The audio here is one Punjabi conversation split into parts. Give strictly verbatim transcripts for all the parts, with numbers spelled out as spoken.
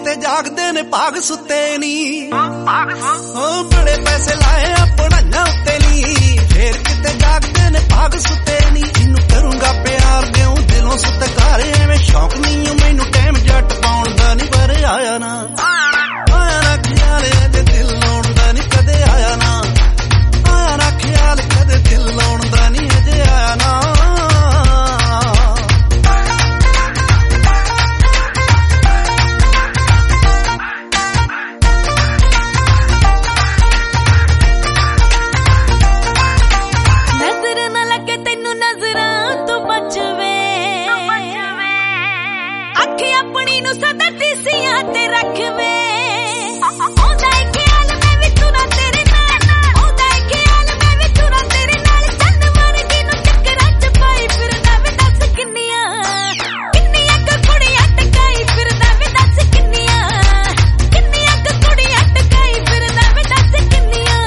ਕਿਤੇ ਜਾਗਦੇ ਨੇ ਭਾਗ ਸੁੱਤੇ ਨੀ ਓ ਬੜੇ ਪੈਸੇ ਲਾਏ ਆ ਪੜਾਈਆਂ ਉੱਤੇ ਨੀ ਫੇਰ ਕਿਤੇ ਜਾਗਦੇ ਨੇ ਭਾਗ ਸੁੱਤੇ ਨੀ ਇਹਨੂੰ ਕਰੂੰਗਾ ਪਿਆਰ ਦਿਉ ਦਿਲੋਂ ਸਤਿਕਾਰ ਐਵੇਂ ਸ਼ੌਕ ਨਹੀਂ ਮੈਨੂੰ ਟਾਈਮ ਜੱਟ ਪਾਉਣ ਦਾ ਨੀ ਪਰ ਆਇਆ ਨਾ ਆਇਆ ਨਾ ਖਿਆਲ ਇਹਦੇ ਦਿਲ ਲਾਉਣ ਦਾ ਨੀ ਕਦੇ ਆਇਆ ਨਾ ਆਇਆ ਨਾ ਖਿਆਲ ਕਦੇ ਦਿਲ ਲਾਉਣ ਦਾ ਨੀ ਅਜੇ ਆਇਆ ਨਾ ਆਪਣੀ ਨੂੰ ਸਦਾ ਟੀਸੀਆਂ ਤੇ ਰੱਖਵੇ ਆਉਂਦਾ ਏ ਖਿਆਲ ਮੈਂ ਵੀ ਤੁਰਾਂ ਤੇਰੇ ਨਾਲ ਆਉਂਦਾ ਏ ਖਿਆਲ ਮੈਂ ਵੀ ਤੁਰਾਂ ਤੇਰੇ ਨਾਲ ਚੰਨ ਵਰਗੀ ਨੂੰ ਚੱਕਰਾਂ ਚ ਪਾਈ ਫਿਰਦਾ ਵੇ ਦੱਸ ਕਿੰਨੀਆਂ ਕਿੰਨੀਆਂ ਕੁ ਕੁੜੀਆਂ ਟਕਾਈ ਫਿਰਦਾ ਵੇ ਦੱਸ ਕਿੰਨੀਆਂ ਕਿੰਨੀਆਂ ਕੁ ਕੁੜੀਆਂ ਟਕਾਈ ਫਿਰਦਾ ਵੇ ਦੱਸ ਕਿੰਨੀਆਂ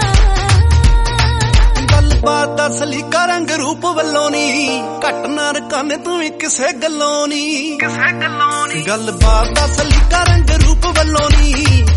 ਗੱਲਬਾਤ ਦਾ ਸਲੀਕਾ ਰੰਗ ਰੂਪ ਵੱਲੋਂ ਨੀ ਘੱਟ ਨਾ ਰਕਾਨੇ ਤੂੰ ਵੀ ਕਿਸੇ ਗੱਲੋਂ ਨੀ ਕਿਸੇ ਗੱਲੋਂ ਨੀ ਗੱਲਬਾਤ ਦਾ ਸਲੀਕਾ ਰੰਗ ਰੂਪ ਵੱਲੋਂ ਨੀ